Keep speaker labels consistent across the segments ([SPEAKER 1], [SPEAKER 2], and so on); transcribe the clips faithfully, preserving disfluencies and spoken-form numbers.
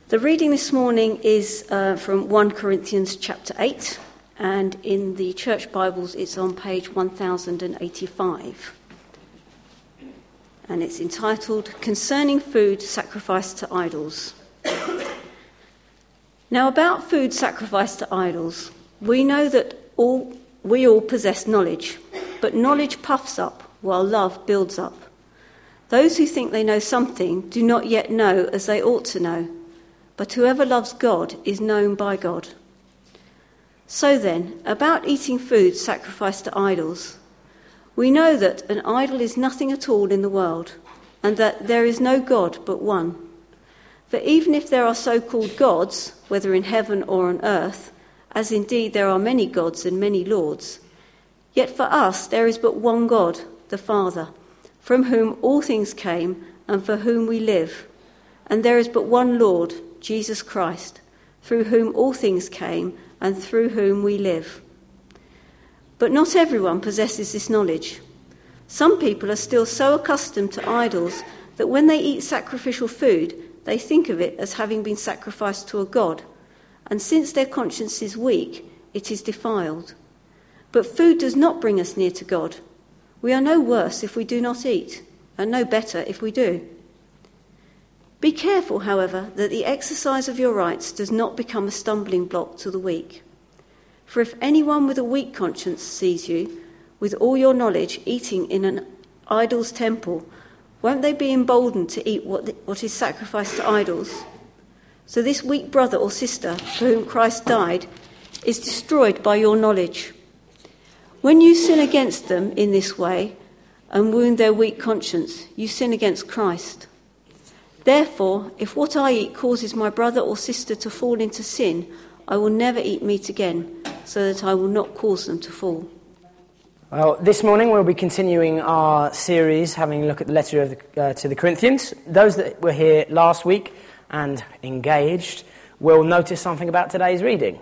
[SPEAKER 1] The reading this morning is uh, from First Corinthians chapter eight, and in the Church Bibles it's on page one thousand eighty-five. And it's entitled, Concerning Food Sacrificed to Idols. Now about food sacrificed to idols, we know that all we all possess knowledge, but knowledge puffs up while love builds up. Those who think they know something do not yet know as they ought to know. But whoever loves God is known by God. So then, about eating food sacrificed to idols, we know that an idol is nothing at all in the world, and that there is no God but one. For even if there are so-called gods, whether in heaven or on earth, as indeed there are many gods and many lords, yet for us there is but one God, the Father, from whom all things came and for whom we live, and there is but one Lord, Jesus Christ, through whom all things came and through whom we live. But not everyone possesses this knowledge. Some people are still so accustomed to idols that when they eat sacrificial food, they think of it as having been sacrificed to a god, and since their conscience is weak, it is defiled. But food does not bring us near to God. We are no worse if we do not eat, and no better if we do. Be careful, however, that the exercise of your rights does not become a stumbling block to the weak. For if anyone with a weak conscience sees you, with all your knowledge, eating in an idol's temple, won't they be emboldened to eat what, what is sacrificed to idols? So this weak brother or sister for whom Christ died is destroyed by your knowledge. When you sin against them in this way and wound their weak conscience, you sin against Christ. Therefore, if what I eat causes my brother or sister to fall into sin, I will never eat meat again, so that I will not cause them to fall.
[SPEAKER 2] Well, this morning we'll be continuing our series, having a look at the letter of the, uh, to the Corinthians. Those that were here last week and engaged will notice something about today's reading.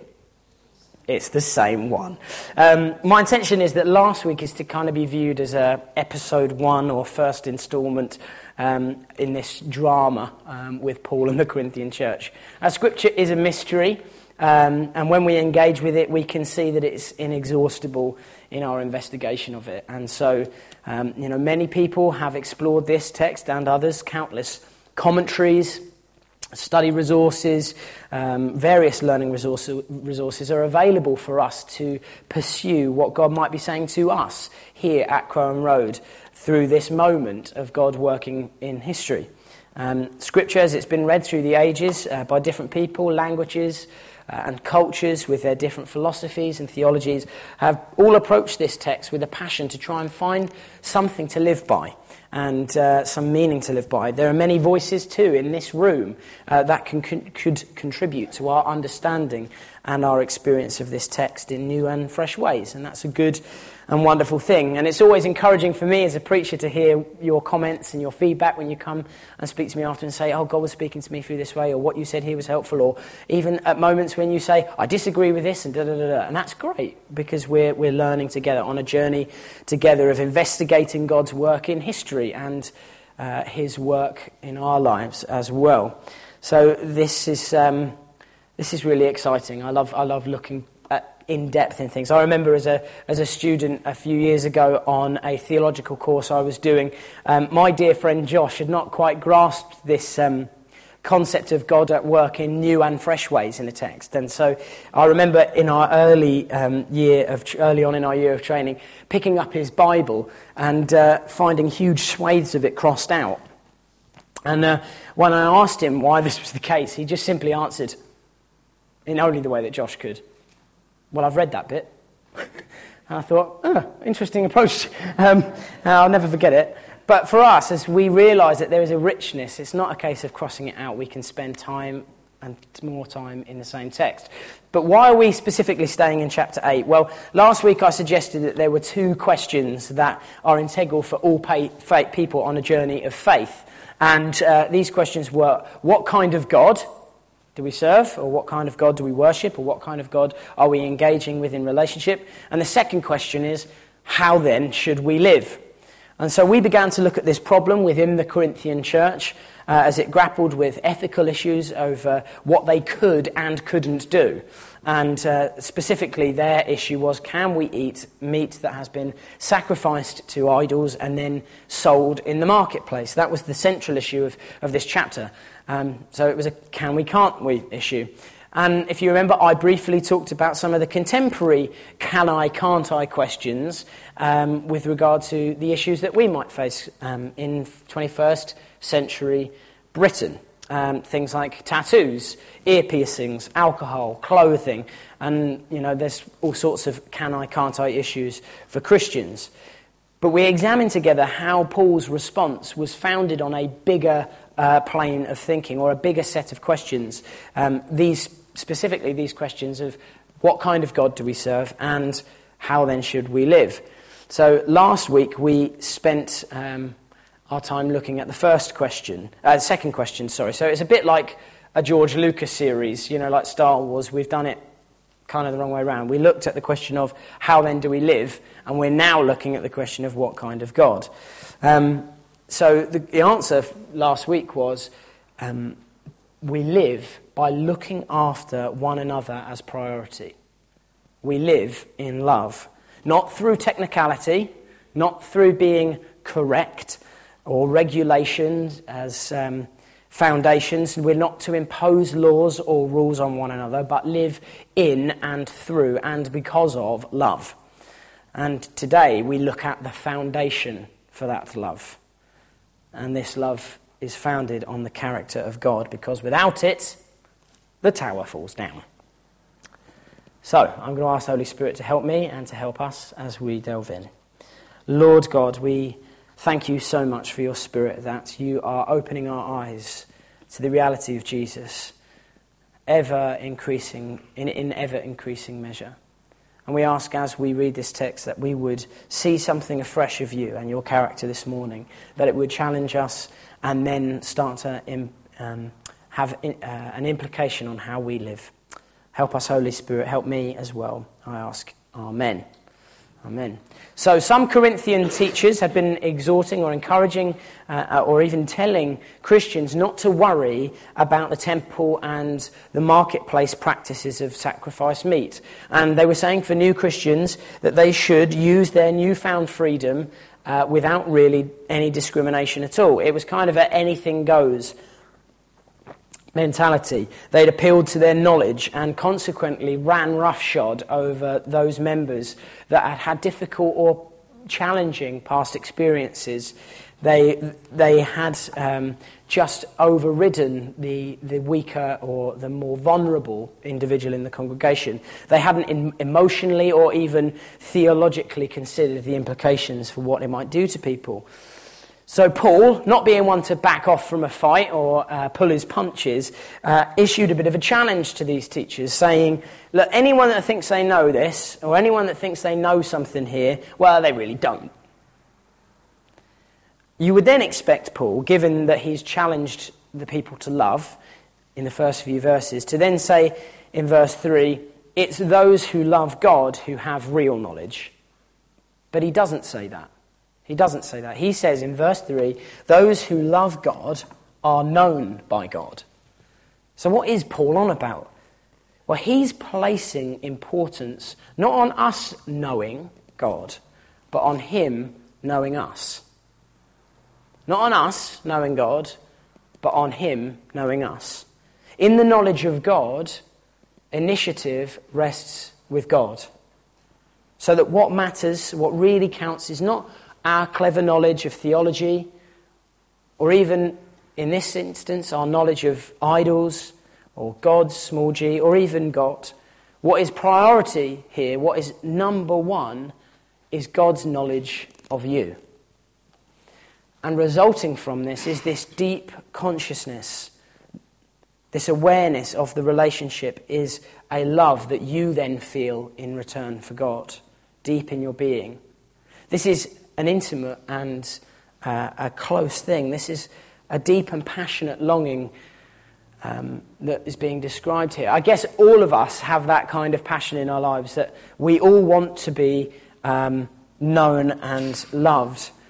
[SPEAKER 2] It's the same one. Um, my intention is that last week is to kind of be viewed as a episode one or first instalment um, in this drama um, with Paul and the Corinthian church. Our scripture is a mystery, um, and when we engage with it, we can see that it's inexhaustible in our investigation of it. And so, um, you know, many people have explored this text and others, countless commentaries, study resources, um, various learning resources, resources are available for us to pursue what God might be saying to us here at Crowham Road through this moment of God working in history. Um, scripture, as it's been read through the ages uh, by different people, languages uh, and cultures with their different philosophies and theologies, have all approached this text with a passion to try and find something to live by and uh, some meaning to live by. There are many voices too in this room uh, that can, con- could contribute to our understanding and our experience of this text in new and fresh ways, and that's a good and wonderful thing. And it's always encouraging for me as a preacher to hear your comments and your feedback when you come and speak to me after and say, oh, God was speaking to me through this way, or what you said here was helpful, or even at moments when you say, I disagree with this, and da da da da. And that's great, because we're we're learning together on a journey together of investigating God's work in history and uh, his work in our lives as well. So this is um, this is really exciting. I love I love looking in depth in things. I remember as a as a student a few years ago on a theological course I was doing, um, my dear friend Josh had not quite grasped this um, concept of God at work in new and fresh ways in the text. And so I remember in our early um, year of early on in our year of training, picking up his Bible and uh, finding huge swathes of it crossed out. And uh, when I asked him why this was the case, he just simply answered in only the way that Josh could, well, I've read that bit. And I thought, oh, interesting approach. Um, I'll never forget it. But for us, as we realise that there is a richness, it's not a case of crossing it out. We can spend time and more time in the same text. But why are we specifically staying in chapter eight? Well, last week I suggested that there were two questions that are integral for all pay, faith, people on a journey of faith. And uh, these questions were, what kind of God do we serve, or what kind of God do we worship, or what kind of God are we engaging with in relationship? And the second question is, how then should we live? And so we began to look at this problem within the Corinthian church uh, as it grappled with ethical issues over what they could and couldn't do. And uh, specifically, their issue was, can we eat meat that has been sacrificed to idols and then sold in the marketplace? That was the central issue of, of this chapter. Um, so it was a can we, can't we issue. And if you remember, I briefly talked about some of the contemporary can I, can't I questions um, with regard to the issues that we might face um, in twenty-first century Britain. Um, things like tattoos, ear piercings, alcohol, clothing, and you know there's all sorts of can I, can't I issues for Christians. But we examine together how Paul's response was founded on a bigger uh, plane of thinking, or a bigger set of questions. Um, these specifically these questions of what kind of God do we serve, and how then should we live. So last week we spent Um, our time looking at the first question, uh, second question, sorry. So it's a bit like a George Lucas series, you know, like Star Wars. We've done it kind of the wrong way around. We looked at the question of how then do we live, and we're now looking at the question of what kind of God. Um, so the, the answer last week was um, we live by looking after one another as priority. We live in love, not through technicality, not through being correct, or regulations as um, foundations. We're not to impose laws or rules on one another, but live in and through and because of love. And today we look at the foundation for that love. And this love is founded on the character of God, because without it, the tower falls down. So I'm going to ask the Holy Spirit to help me and to help us as we delve in. Lord God, we thank you so much for your Spirit, that you are opening our eyes to the reality of Jesus, ever increasing, in, in ever increasing measure. And we ask as we read this text that we would see something afresh of you and your character this morning, that it would challenge us and then start to um, have in, uh, an implication on how we live. Help us, Holy Spirit, help me as well, I ask. Amen. Amen. So some Corinthian teachers had been exhorting or encouraging uh, or even telling Christians not to worry about the temple and the marketplace practices of sacrificed meat. And they were saying for new Christians that they should use their newfound freedom uh, without really any discrimination at all. It was kind of an anything goes mentality. They'd appealed to their knowledge and consequently ran roughshod over those members that had had difficult or challenging past experiences. They they had um, just overridden the, the weaker or the more vulnerable individual in the congregation. They hadn't in, emotionally or even theologically considered the implications for what it might do to people. So Paul, not being one to back off from a fight or uh, pull his punches, uh, issued a bit of a challenge to these teachers, saying, look, anyone that thinks they know this, or anyone that thinks they know something here, well, they really don't. You would then expect Paul, given that he's challenged the people to love in the first few verses, to then say in verse three, it's those who love God who have real knowledge. But he doesn't say that. He doesn't say that. He says in verse three, those who love God are known by God. So what is Paul on about? Well, he's placing importance not on us knowing God, but on him knowing us. Not on us knowing God, but on him knowing us. In the knowledge of God, initiative rests with God. So that what matters, what really counts, is not our clever knowledge of theology, or even, in this instance, our knowledge of idols, or gods, small g, or even God. What is priority here, what is number one, is God's knowledge of you. And resulting from this is this deep consciousness, this awareness of the relationship is a love that you then feel in return for God, deep in your being. This is an intimate and uh, a close thing. This is a deep and passionate longing um, that is being described here. I guess all of us have that kind of passion in our lives, that we all want to be um, known and loved.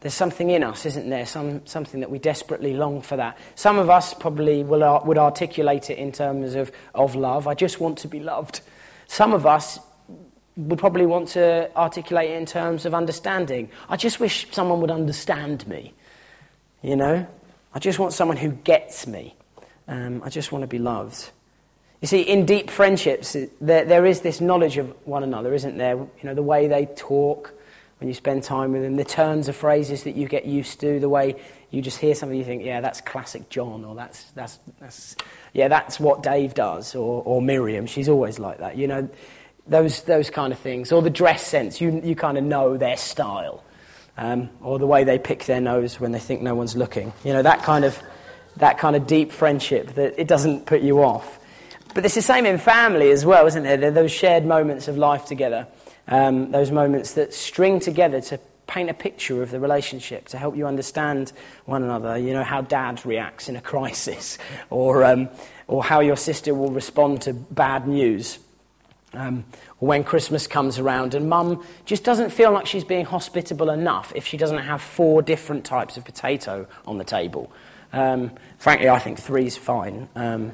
[SPEAKER 2] There's something in us, isn't there? Some something that we desperately long for that. Some of us probably will, would articulate it in terms of, of love. I just want to be loved. Some of us would probably want to articulate it in terms of understanding. I just wish someone would understand me. You know? I just want someone who gets me. Um, I just want to be loved. You see, in deep friendships, there, there is this knowledge of one another, isn't there? You know, the way they talk when you spend time with them, the turns of phrases that you get used to, the way you just hear something, you think, yeah, that's classic John, or that's that's that's yeah, that's what Dave does, or or Miriam, she's always like that. You know, those those kind of things, or the dress sense, you you kind of know their style, um, or the way they pick their nose when they think no one's looking. You know, that kind of that kind of deep friendship that it doesn't put you off. But it's the same in family as well, isn't there? They're those shared moments of life together. Um, those moments that string together to paint a picture of the relationship, to help you understand one another. You know, how dad reacts in a crisis, or um, or how your sister will respond to bad news. Um, or when Christmas comes around and mum just doesn't feel like she's being hospitable enough if she doesn't have four different types of potato on the table. Um, frankly, I think three's fine. Um,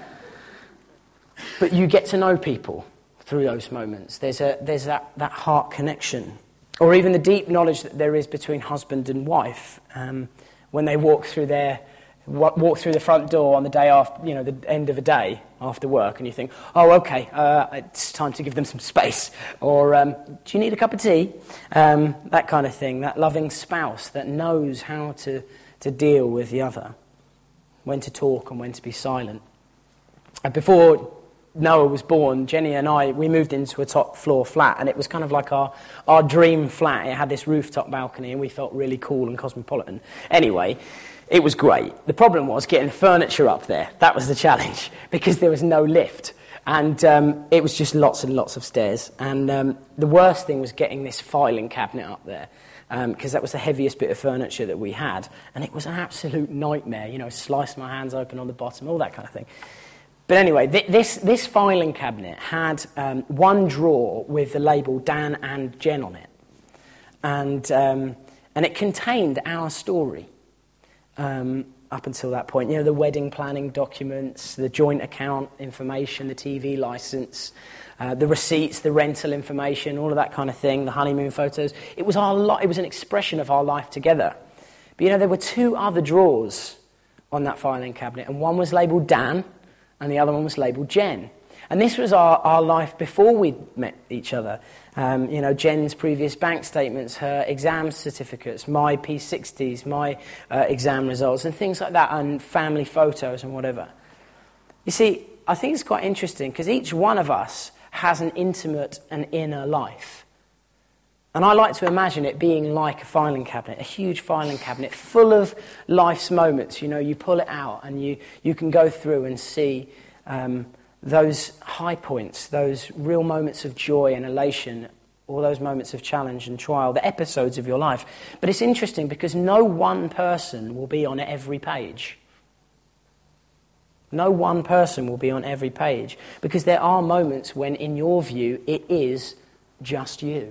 [SPEAKER 2] but you get to know people through those moments. There's a there's that, that heart connection. Or even the deep knowledge that there is between husband and wife. Um, when they walk through their walk through the front door on the day after, you know, the end of a day after work, and you think, oh, okay, uh, it's time to give them some space. Or um, do you need a cup of tea? Um, that kind of thing. That loving spouse that knows how to to deal with the other, when to talk and when to be silent. And before Noah was born, Jenny and I, we moved into a top floor flat, and it was kind of like our, our dream flat. It had this rooftop balcony, and we felt really cool and cosmopolitan. Anyway, it was great. The problem was getting the furniture up there. That was the challenge, because there was no lift. And um, it was just lots and lots of stairs. And um, the worst thing was getting this filing cabinet up there, because um, that was the heaviest bit of furniture that we had. And it was an absolute nightmare, you know, slice my hands open on the bottom, all that kind of thing. But anyway, th- this this filing cabinet had um, one drawer with the label Dan and Jen on it. And um, and it contained our story um, up until that point. You know, the wedding planning documents, the joint account information, the T V licence, uh, the receipts, the rental information, all of that kind of thing, the honeymoon photos. It was our li- it was an expression of our life together. But you know, there were two other drawers on that filing cabinet, and one was labelled Dan, and the other one was labelled Jen. And this was our, our life before we'd met each other. Um, you know, Jen's previous bank statements, her exam certificates, my P sixties, my uh, exam results, and things like that, and family photos and whatever. You see, I think it's quite interesting, because each one of us has an intimate and inner life. And I like to imagine it being like a filing cabinet, a huge filing cabinet full of life's moments. You know, you pull it out and you, you can go through and see um, those high points, those real moments of joy and elation, all those moments of challenge and trial, the episodes of your life. But it's interesting because no one person will be on every page. No one person will be on every page, because there are moments when, in your view, it is just you.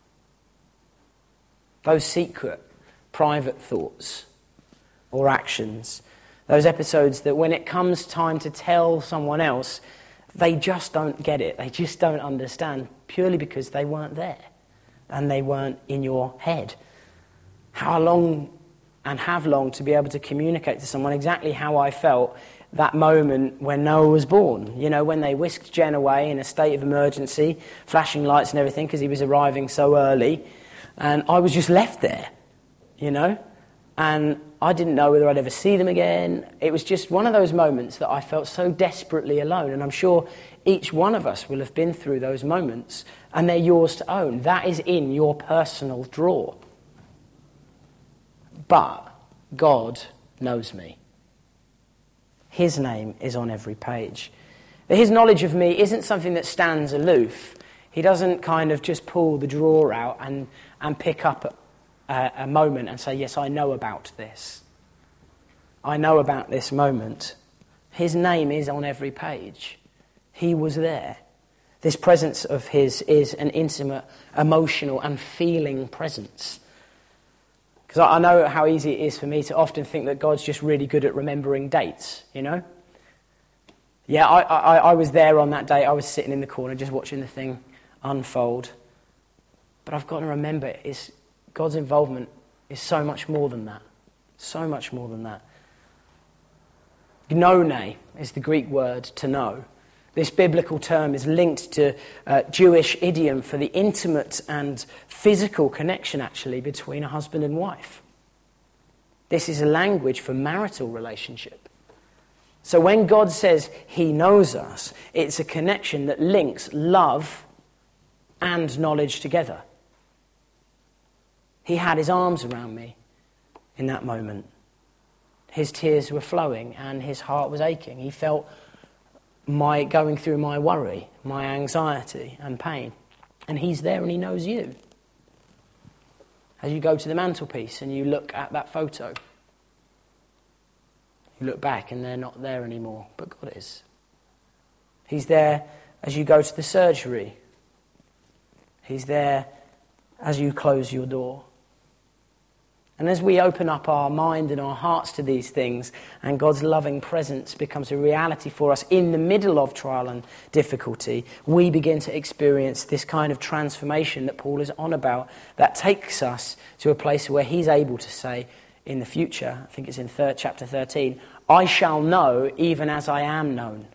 [SPEAKER 2] Those secret, private thoughts or actions, those episodes that when it comes time to tell someone else, they just don't get it. They just don't understand, purely because they weren't there and they weren't in your head. How long and have long to be able to communicate to someone exactly how I felt that moment when Noah was born. You know, when they whisked Jen away in a state of emergency, flashing lights and everything because he was arriving so early. And I was just left there, you know, and I didn't know whether I'd ever see them again. It was just one of those moments that I felt so desperately alone, and I'm sure each one of us will have been through those moments, and they're yours to own. That is in your personal drawer. But God knows me. His name is on every page. His knowledge of me isn't something that stands aloof. He doesn't kind of just pull the drawer out and, and pick up a, a moment and say, yes, I know about this. I know about this moment. His name is on every page. He was there. This presence of his is an intimate, emotional and feeling presence. Because I know how easy it is for me to often think that God's just really good at remembering dates, you know? Yeah, I, I, I was there on that day. I was sitting in the corner just watching the thing unfold. But I've got to remember, is God's involvement is so much more than that. So much more than that. Gnone is the Greek word to know. This biblical term is linked to a Jewish idiom for the intimate and physical connection, actually, between a husband and wife. This is a language for marital relationship. So when God says he knows us, it's a connection that links love and knowledge together. He had his arms around me in that moment. His tears were flowing and his heart was aching. He felt my going through my worry, my anxiety and pain. And he's there and he knows you. As you go to the mantelpiece and you look at that photo, you look back and they're not there anymore, but God is. He's there as you go to the surgery. He's there as you close your door. And as we open up our mind and our hearts to these things, and God's loving presence becomes a reality for us in the middle of trial and difficulty, we begin to experience this kind of transformation that Paul is on about, that takes us to a place where he's able to say in the future, I think it's in third, chapter thirteen, I shall know even as I am known.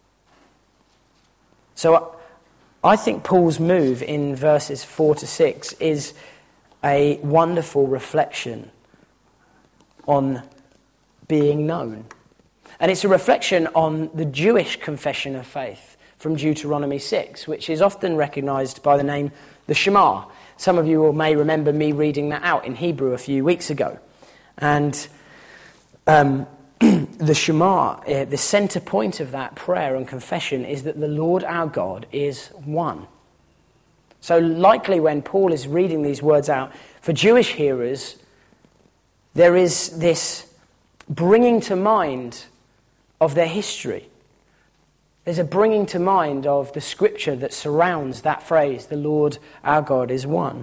[SPEAKER 2] So I think Paul's move in verses four to six is a wonderful reflection on being known. And it's a reflection on the Jewish confession of faith from Deuteronomy six, which is often recognised by the name the Shema. Some of you may remember me reading that out in Hebrew a few weeks ago. And um, the Shema, uh, the centre point of that prayer and confession is that the Lord our God is one. So likely when Paul is reading these words out, for Jewish hearers, there is this bringing to mind of their history. There's a bringing to mind of the scripture that surrounds that phrase, the Lord our God is one.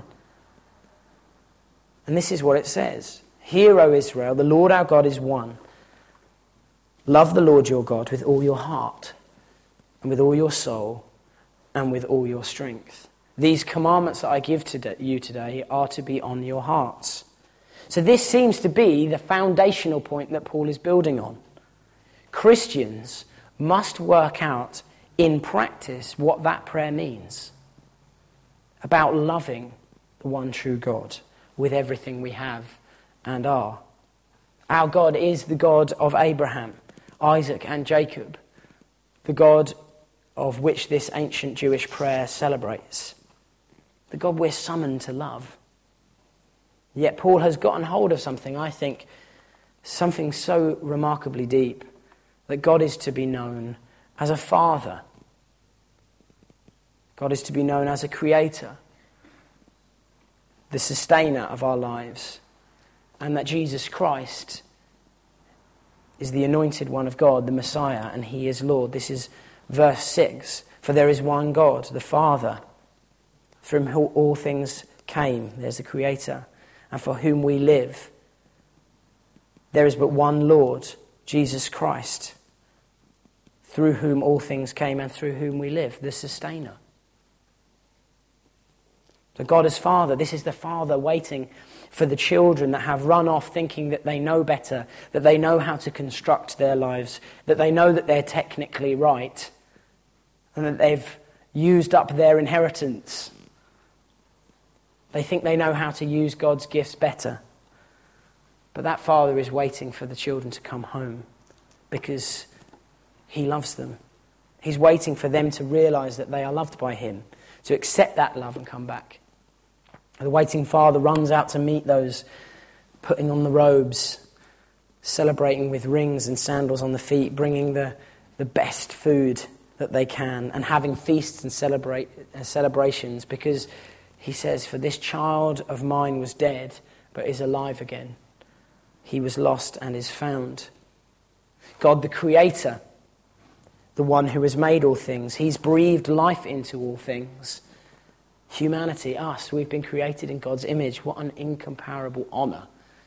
[SPEAKER 2] And this is what it says. Hear, O Israel, the Lord our God is one. Love the Lord your God with all your heart, and with all your soul, and with all your strength. These commandments that I give to you today are to be on your hearts. So this seems to be the foundational point that Paul is building on. Christians must work out in practice what that prayer means about loving the one true God with everything we have and are. Our God is the God of Abraham, Isaac and Jacob, the God of which this ancient Jewish prayer celebrates. The God we're summoned to love. Yet Paul has gotten hold of something, I think, something so remarkably deep, that God is to be known as a father. God is to be known as a creator, the sustainer of our lives, and that Jesus Christ is the anointed one of God, the Messiah, and he is Lord. This is verse six. For there is one God, the Father, from whom all things came. There's the Creator, and for whom we live. There is but one Lord, Jesus Christ, through whom all things came and through whom we live, the Sustainer. So God is Father. This is the Father waiting for the children that have run off thinking that they know better, that they know how to construct their lives, that they know that they're technically right, and that they've used up their inheritance. They think they know how to use God's gifts better. But that Father is waiting for the children to come home because he loves them. He's waiting for them to realise that they are loved by him, to accept that love and come back. The waiting Father runs out to meet those putting on the robes, celebrating with rings and sandals on the feet, bringing the, the best food that they can, and having feasts and celebrate uh, celebrations, because he says, for this child of mine was dead, but is alive again. He was lost and is found. God the Creator, the one who has made all things, he's breathed life into all things. Humanity, us, we've been created in God's image. What an incomparable honour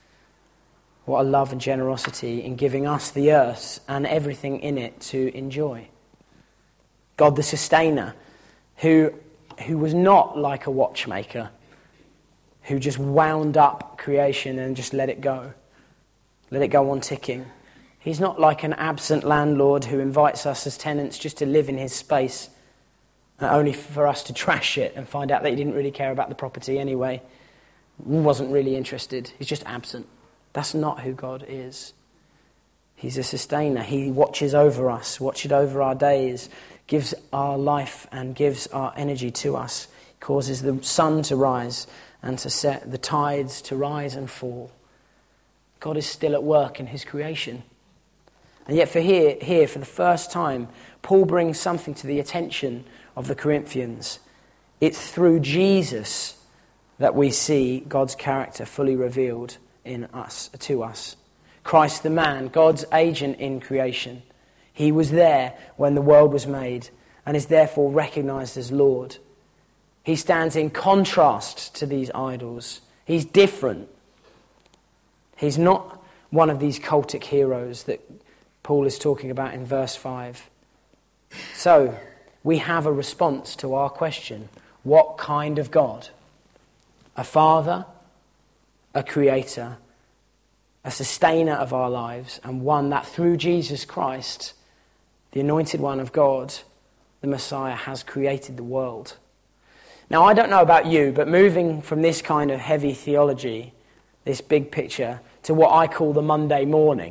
[SPEAKER 2] What a love and generosity in giving us the earth and everything in it to enjoy. God the sustainer, who, who was not like a watchmaker, who just wound up creation and just let it go. Let it go on ticking. He's not like an absent landlord who invites us as tenants just to live in his space, only for us to trash it and find out that he didn't really care about the property anyway. Wasn't really interested. He's just absent. That's not who God is. He's a sustainer. He watches over us, watches over our days, gives our life and gives our energy to us. He causes the sun to rise and to set, the tides to rise and fall. God is still at work in his creation. And yet for here, here, for the first time, Paul brings something to the attention of the Corinthians. It's through Jesus that we see God's character fully revealed in us, to us. Christ the man, God's agent in creation. He was there when the world was made and is therefore recognized as Lord. He stands in contrast to these idols. He's different. He's not one of these cultic heroes that Paul is talking about in verse five. So, we have a response to our question. What kind of God? A father, a creator, a sustainer of our lives, and one that through Jesus Christ, the anointed one of God, the Messiah, has created the world. Now, I don't know about you, but moving from this kind of heavy theology, this big picture, to what I call the Monday morning,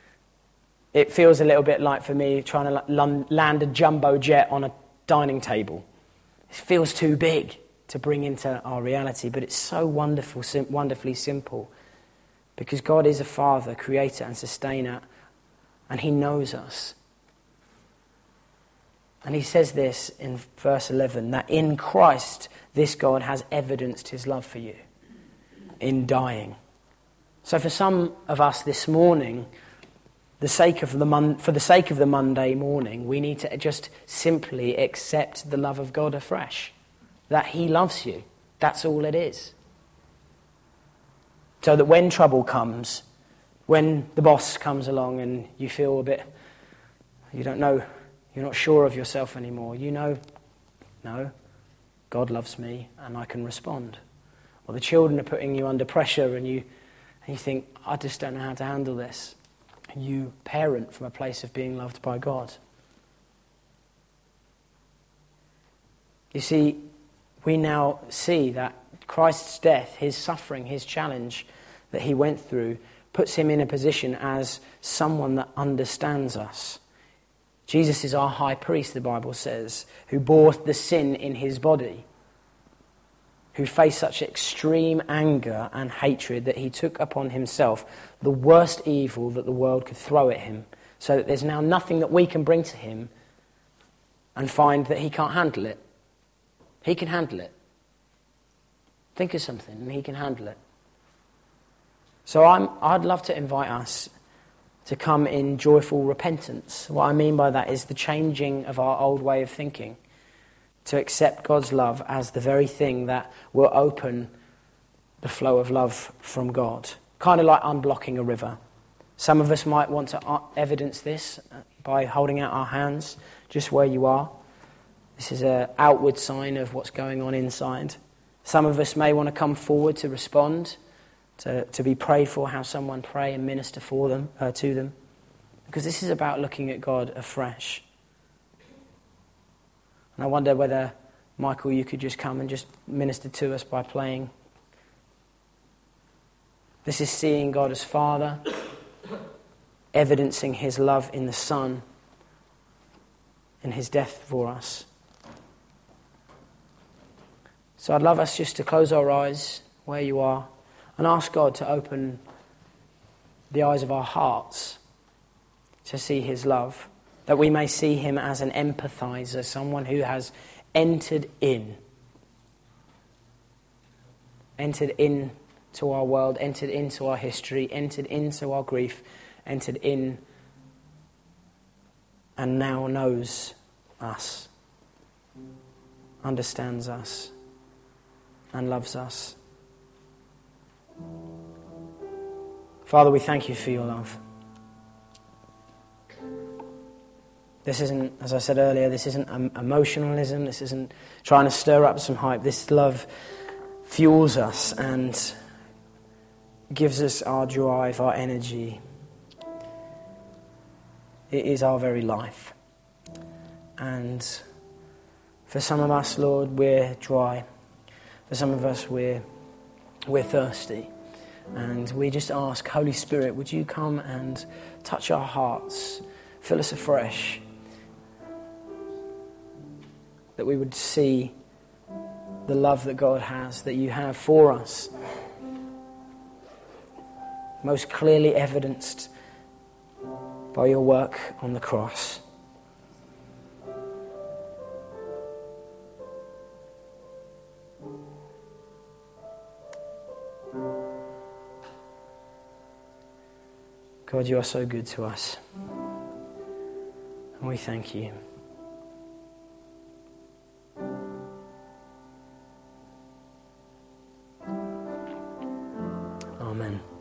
[SPEAKER 2] it feels a little bit like, for me, trying to land a jumbo jet on a dining table. It feels too big to bring into our reality, but it's so wonderful, sim- wonderfully simple, because God is a father, creator and sustainer, and he knows us. And he says this in verse eleven, that in Christ this God has evidenced his love for you in dying. So for some of us this morning, the sake of the mon- for the sake of the Monday morning, we need to just simply accept the love of God afresh. That he loves you. That's all it is. So that when trouble comes, when the boss comes along and you feel a bit, you don't know, you're not sure of yourself anymore, you know, no, God loves me and I can respond. Or the children are putting you under pressure and you, and you think, I just don't know how to handle this. And you parent from a place of being loved by God. You see, we now see that Christ's death, his suffering, his challenge that he went through, puts him in a position as someone that understands us. Jesus is our high priest, the Bible says, who bore the sin in his body, who faced such extreme anger and hatred that he took upon himself the worst evil that the world could throw at him, so that there's now nothing that we can bring to him and find that he can't handle it. He can handle it. Think of something and he can handle it. So I'm, I'd love to invite us to come in joyful repentance. What I mean by that is the changing of our old way of thinking, to accept God's love as the very thing that will open the flow of love from God. Kind of like unblocking a river. Some of us might want to evidence this by holding out our hands just where you are. This is an outward sign of what's going on inside. Some of us may want to come forward to respond, to, to be prayed for, how someone pray and minister for them, uh, to them. Because this is about looking at God afresh. And I wonder whether, Michael, you could just come and just minister to us by playing. This is seeing God as Father, evidencing his love in the Son, in his death for us. So I'd love us just to close our eyes where you are and ask God to open the eyes of our hearts to see his love, that we may see him as an empathizer, someone who has entered in, entered into our world, entered into our history, entered into our grief, entered in and now knows us, understands us, and loves us. Father, we thank you for your love. This isn't, as I said earlier, this isn't um, emotionalism. This isn't trying to stir up some hype. This love fuels us and gives us our drive, our energy. It is our very life. And for some of us, Lord, we're dry. For some of us, we're, we're thirsty. And we just ask, Holy Spirit, would you come and touch our hearts, fill us afresh, that we would see the love that God has, that you have for us, most clearly evidenced by your work on the cross. God, you are so good to us, and we thank you. Amen.